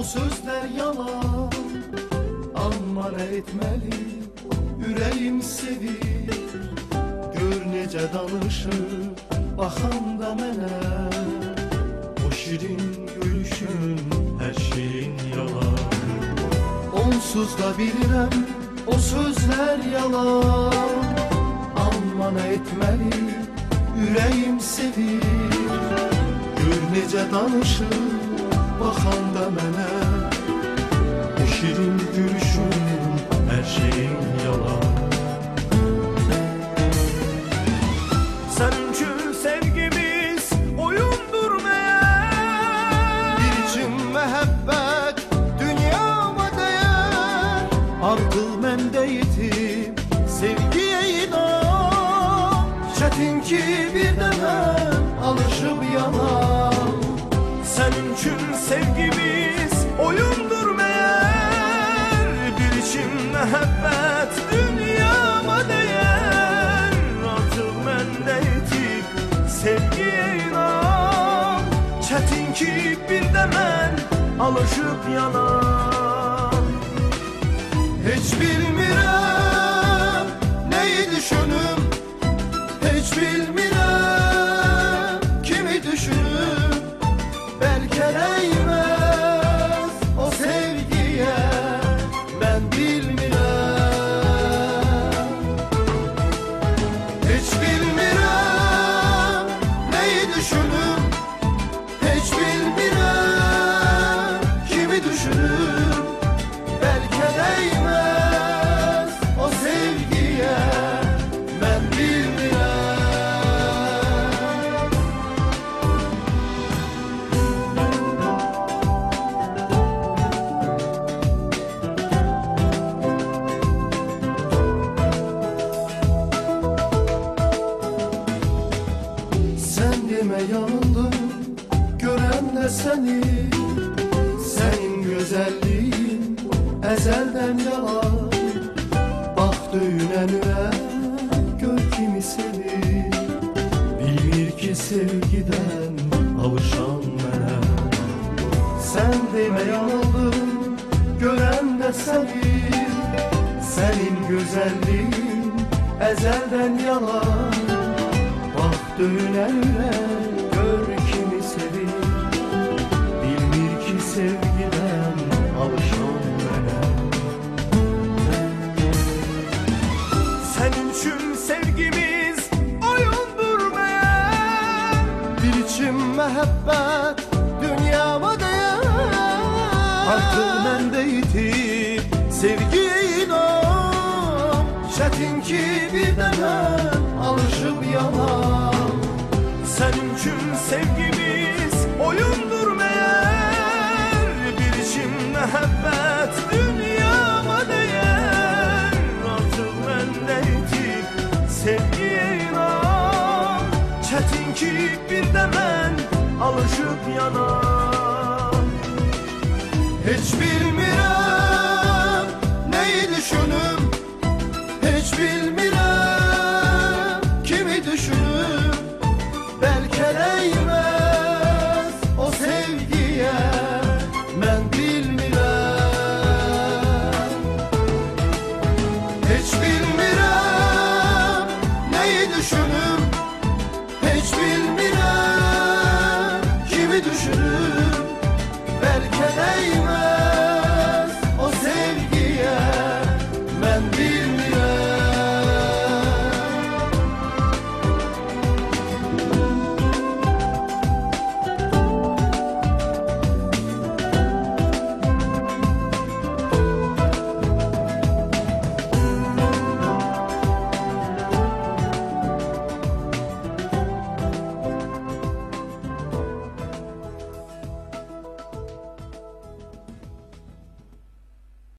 sözler yalan, amma nə etməli, ürəyim sevir. Gör necə danışır, baxanda mənə, o şirin gülüşün, hər şeyin yalan. Onsuz da bilirəm, o sözlər yalan, amma nə etməli, ürəyim sevir. Gör necə danışır, baxanda mənə, o şirin gülüşün, hər şeyin yalan. Senin için sevgimiz oyundur meğer, Bir için məhəbbət dünyama dəyər. Aqıl məndə yetim, sevgiyə inan. Çətin ki bir də mən alışıb yanam. senin için sevgimiz oyundur meğer, bir için mehabbet dünyama değer. Artık mende yetip sevgiye inan, çetin ki bir de ben alışıp yanam. Heç bilmirəm nəyi düşünüm, heç bilmirəm kimi düşünüm. Bəlkə dəyməz o sevgiyə, mən bilmirəm. Heç bilmirəm nəyi düşünüm, heç bilmirəm kimi düşünüm. Bəlkə dəyməz o sevgiyə, mən bilmirəm. Sən demə yanıldım, görən də səni. Sənin gözəlliyin əzəldən yalan. Bax döyünənə, gör kimi sevir. Bilmir ki sevgidən alışan mənə. Sən demə yanıldım, görən də səni. Sənin gözəlliyin əzəldən yalan. Bax döyünənə, gör kimi sevir. Bilmir ki sevgidən alışan mənə. Senin için sevgimiz oyundur meğer, Bir içim məhəbbət dünyama dəyər. Artıq məndə yitib sevgiyə inan. Çətin ki bir də mən alışıb yanam. senin için sevgimiz oyundur meğer, bir için mehabbet dünyama değer. Artık bende yetip sevgiye inan, çetin ki bir de ben alışıp yanam. Heç bilmirəm